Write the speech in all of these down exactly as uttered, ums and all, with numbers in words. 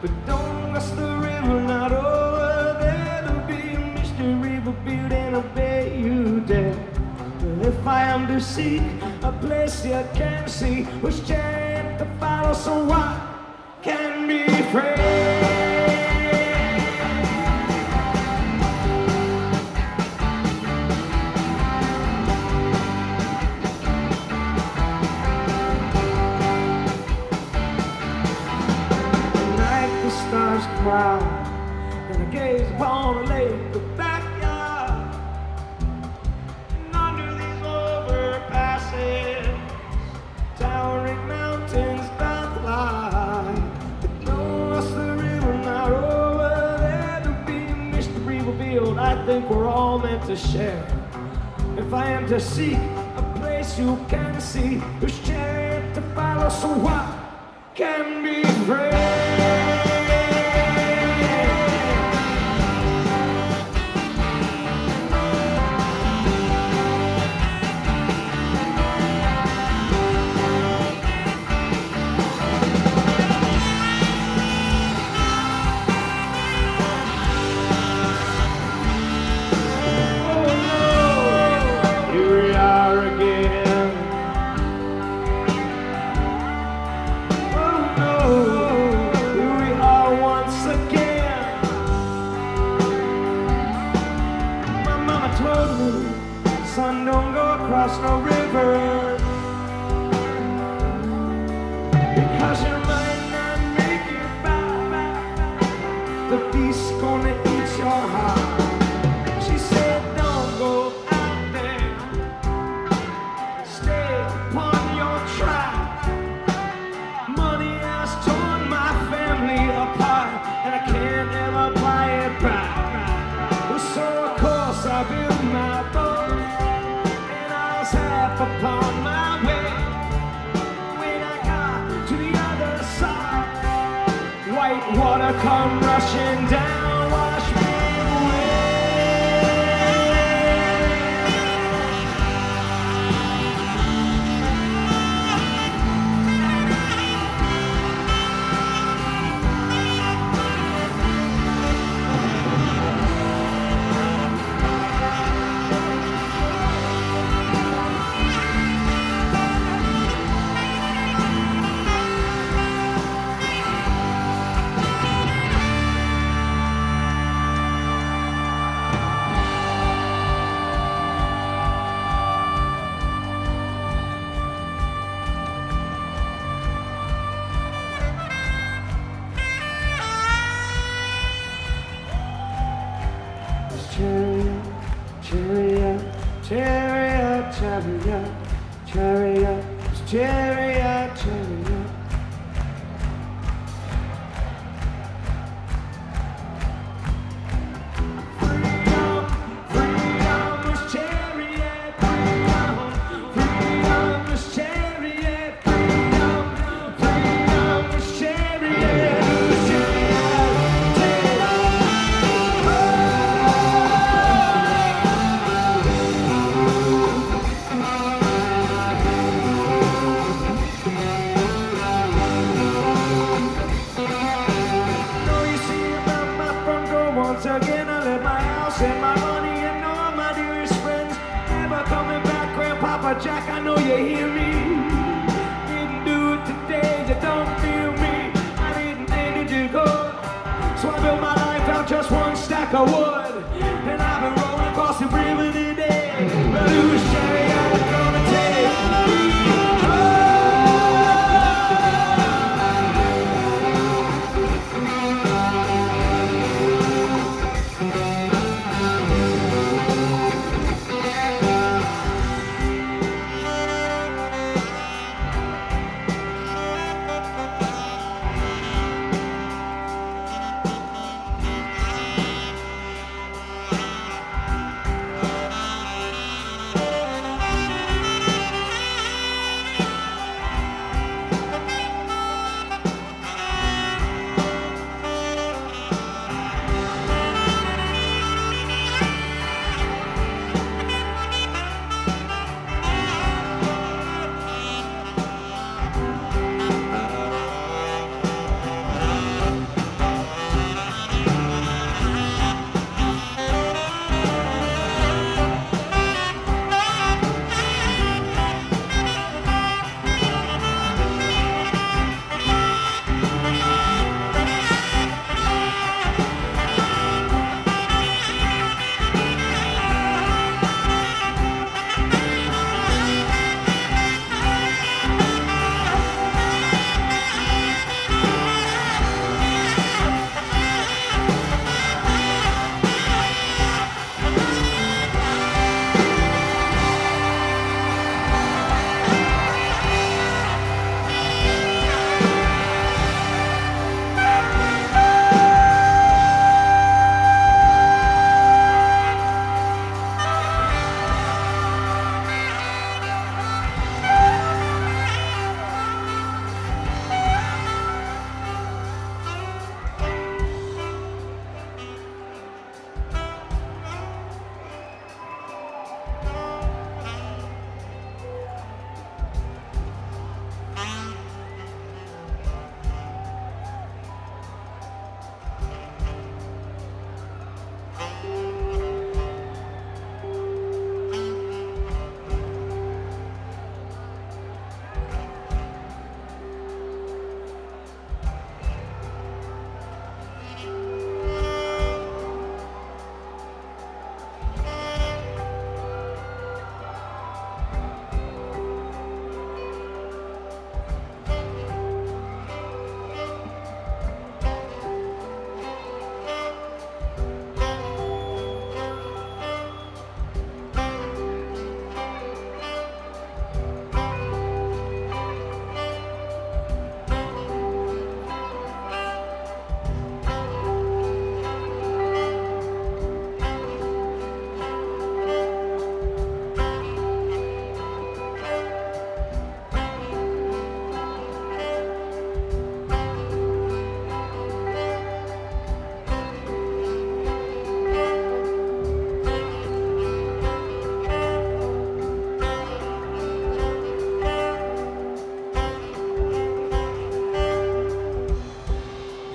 But don't cross the river, not over there. There'll be a mystery revealed and obey you dead. But if I am to seek a place you can see, which chariot to follow, so what can be afraid? Stars cry, and I gaze upon a lake, the backyard, and under these overpasses, towering mountains bound lie. But don't cross the river, not over there. There'll be a mystery revealed I think we're all meant to share. If I am to seek a place you can see, whose chariot to follow, so what can be afraid? Son, don't go across no river, because you might not make it back. The beast's gonna eat your heart. She said, don't go out there, stay upon your track. Money has torn my family apart, and I can't ever buy it back. So of course I built my boat, half upon my way. When I got to the other side, white water come rushing down, wash me chariot, chariot, chariot, chariot, chariot, chariot, chariot. Freedom, freedom is chariot, freedom, freedom is chariot, freedom, freedom is chariot. Once again I left my house and my money and all my dearest friends. Never coming back, Grandpapa Jack, I know you hear me. Didn't do it today, you don't feel me. I didn't think it did good, so I built my life out just one stack of wood. And I've been rolling across the river today, but whose chariot is gonna take me home?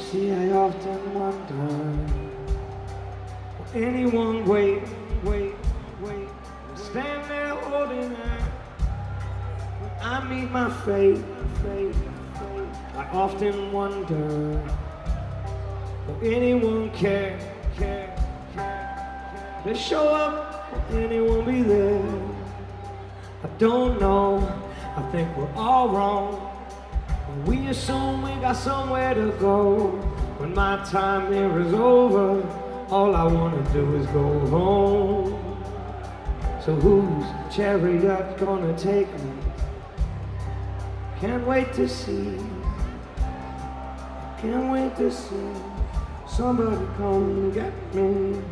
See, I often wonder, will anyone wait, wait, wait, stand there holding her when I meet my fate, fate, fate. I often wonder, will anyone care, care, care, care to show up, will anyone be there? I don't know, I think we're all wrong. We assume we got somewhere to go. When my time here is over, all I want to do is go home. So whose chariot gonna take me? Can't wait to see. Can't wait to see somebody come get me.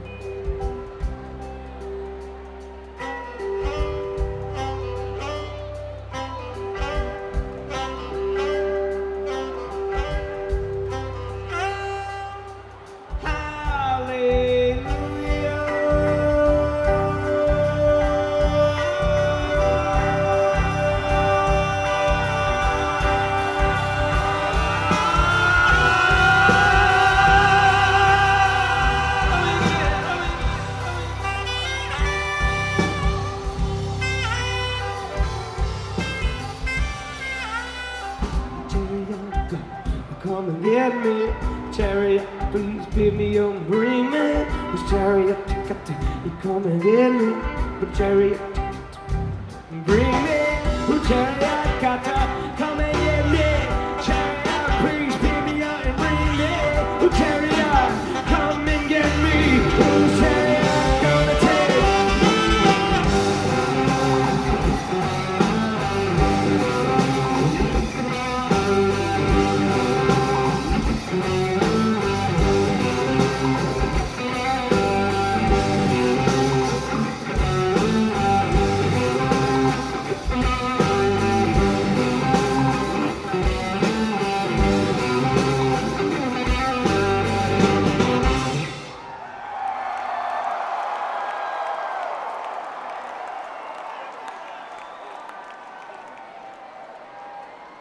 Come and get me, chariot, please bid me and bring me. This chariot, you come and get me, but chariot, bring me. Oh, chariot, got to